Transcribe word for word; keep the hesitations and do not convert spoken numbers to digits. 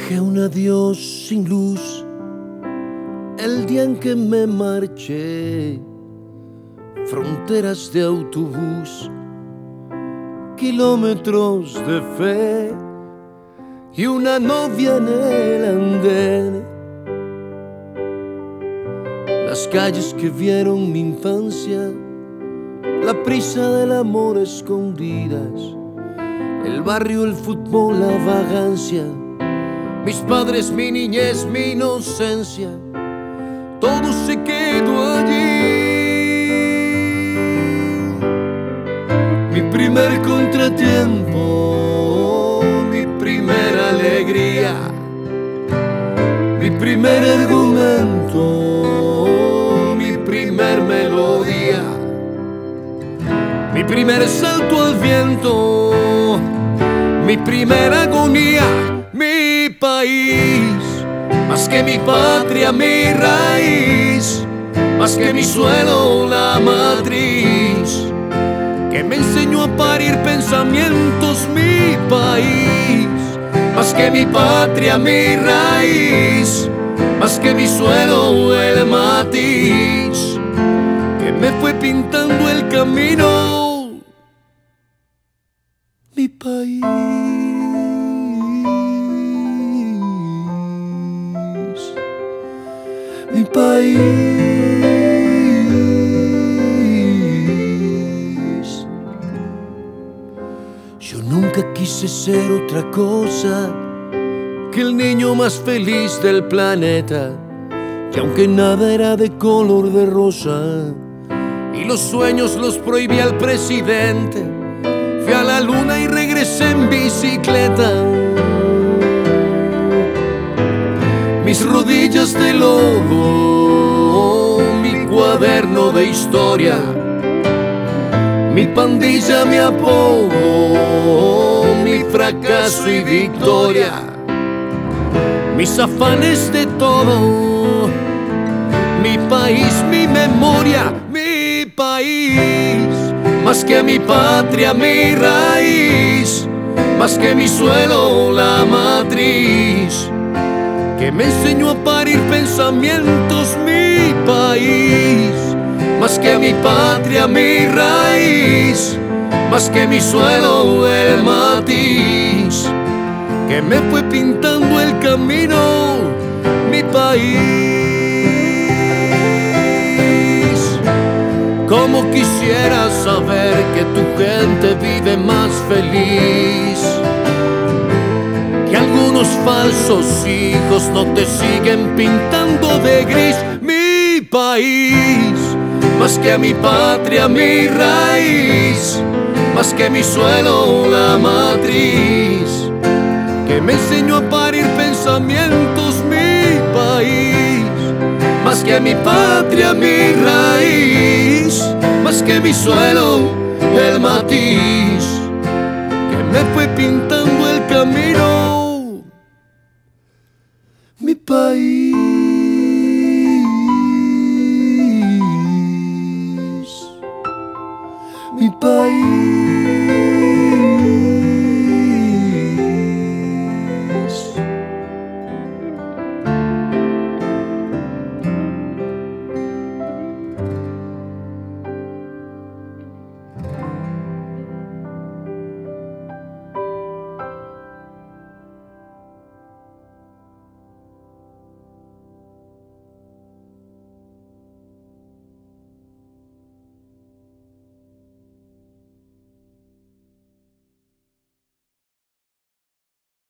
Dejé un adiós sin luz el día en que me marché. Fronteras de autobús, kilómetros de fe y una novia en el andén. Las calles que vieron mi infancia, la prisa del amor escondidas, el barrio, el fútbol, la vagancia, mis padres, mi niñez, mi inocencia, todo se quedó allí. Mi primer contratiempo, mi primera alegría, mi primer argumento, mi primer melodía, mi primer salto al viento, mi primera agonía, mi país, más que mi patria, mi raíz, más que mi suelo, la matriz, que me enseñó a parir pensamientos, mi país, más que mi patria, mi raíz, más que mi suelo, el matiz, que me fue pintando el camino, mi país. Mi país. Yo nunca quise ser otra cosa que el niño más feliz del planeta. Y aunque nada era de color de rosa y los sueños los prohibía el presidente, fui a la luna y regresé en bicicleta. Mis rodillas de lobo, mi cuaderno de historia, mi pandilla, mi apodo, mi fracaso y victoria, mis afanes de todo, mi país, mi memoria, mi país, más que mi patria, mi raíz, más que mi suelo, la matriz, que me enseñó a parir pensamientos, mi país, más que mi patria, mi raíz, más que mi suelo, el matiz, que me fue pintando el camino, mi país. Como quisiera saber que tu gente vive más feliz, que algunos falsos hijos no te siguen pintando de gris, mi país, más que a mi patria, mi raíz, más que mi suelo, la matriz, que me enseñó a parir pensamientos, mi país, más que a mi patria, mi raíz, más que mi suelo, el matiz, que me fue pintando el camino, mi país. Mi país.